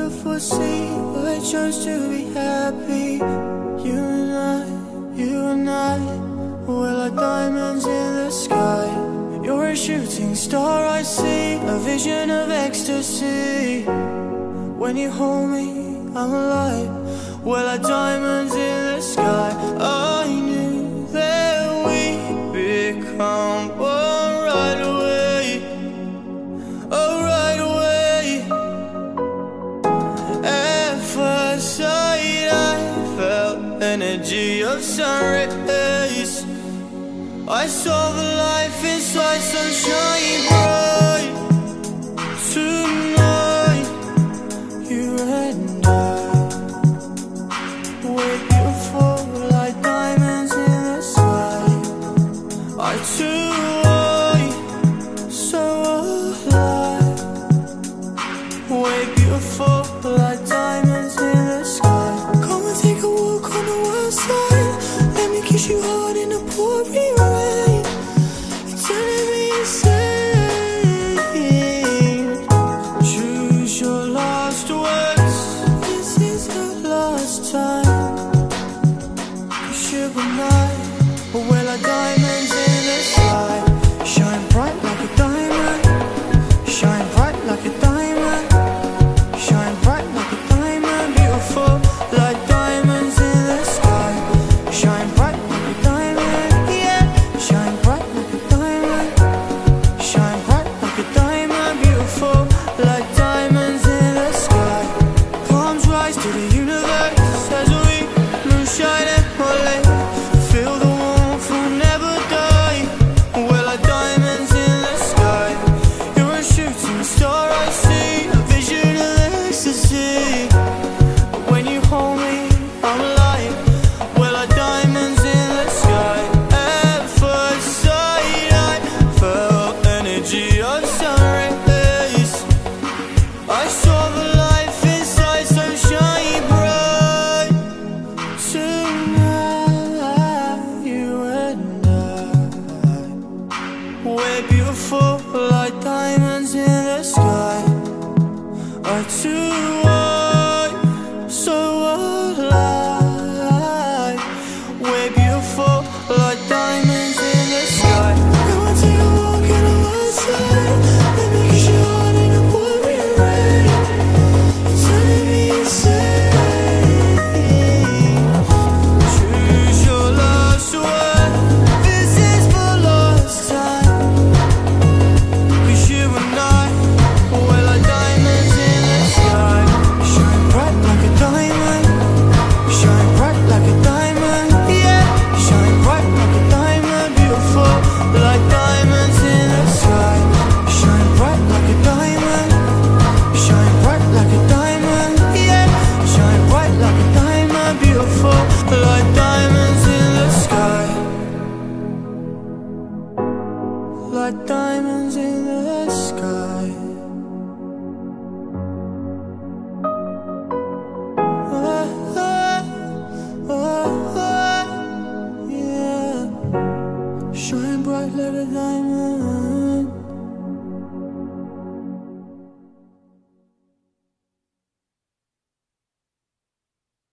beautiful sea, I chose to be happy. You and I, we're like diamonds in the sky. You're a shooting star I see, a vision of ecstasy. When you hold me, I'm alive. We're like diamonds in the sky. I knew that we'd become one right away. Oh, right away. At first sight, I felt energy of sun rays. I saw the life inside, sunshine bright. Tonight, you and I, we're beautiful like diamonds in the sky. Our two eyes, so alive. We're beautiful like diamonds in the sky. Come and take a walk on the wild side. Let me kiss you hard in the pouring rain. You're turning me insane. Choose your last words. This is the last time. You should be mine, but we're like diamonds in the sky. Shine bright like a diamond. Shine bright like a diamond. Shine bright like a diamond. Beautiful like diamonds in the sky. Shine bright like a diamond, yeah. Shine bright like a diamond. Shine bright like a diamond. Beautiful like diamonds in the sky. Palms rise to the universe as we moonshine and holy. Feel the warmth, we'll never die. We're like diamonds in the sky. You're a shooting star I see, a vision of ecstasy. When you hold me, I'm alive. We're like diamonds in the sky. At first sight, I felt energy of sun rays. I saw the life inside, sunshine bright. Tonight, you and I, we're beautiful like diamonds in the sky. Our two eyes, so alive.